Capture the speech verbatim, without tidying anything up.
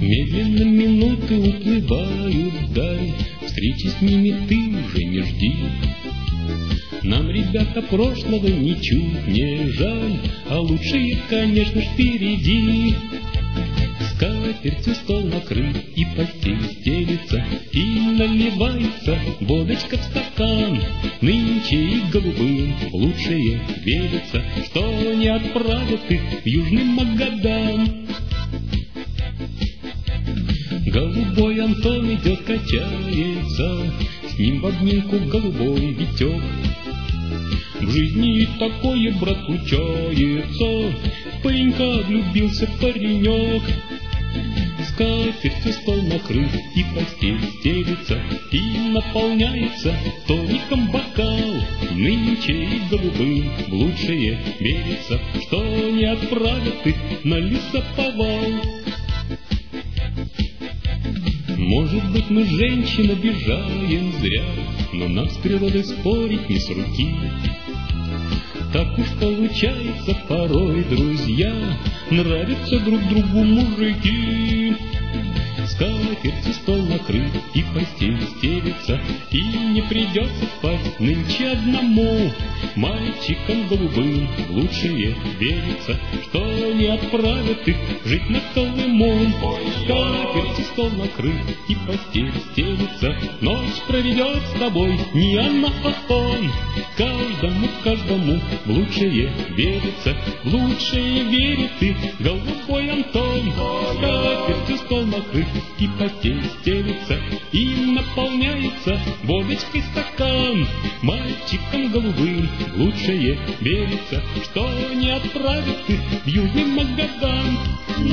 Медленно минуты уплывают вдаль, встречи с ними ты уже не жди. Нам, ребята, прошлого ничуть не жаль, а лучшее, конечно ж, впереди. Скатертью стол накрыт, и постель стелится, и наливается водочка в стакан. Нынче и голубым в лучшее верится, что не отправят их в южный Магадан. Голубой Антон идет, качается, с ним в обнимку голубой Витек. В жизни и такое, брат, случается, в паренька влюбился паренек. Скатертью стол накрыт, и постель стелится, и наполняется тоником бокал. Нынче и голубым в лучшее верится, что не отправят их на лесоповал. Может быть, мы, женщин, обижаем зря, но нам с природой спорить не с руки. Так уж получается порой, друзья, нравятся друг другу мужики. Скатертью стол накрыт, и постель стелится, и не придется спать нынче одному. Мальчикам голубым в лучшее верится, что не отправят их жить на Колыму. Скатертью стол накрыт, и постель стелится, ночь проведет с тобой не она, а он. Каждому, каждому в лучшее верится, в лучшее верит и голубой Антон. Скатертью стол накрыт, и постель стелится, и наполняется водочкой стакан. Мальчикам голубым в лучшее верится, что не отправят их в южный Магадан.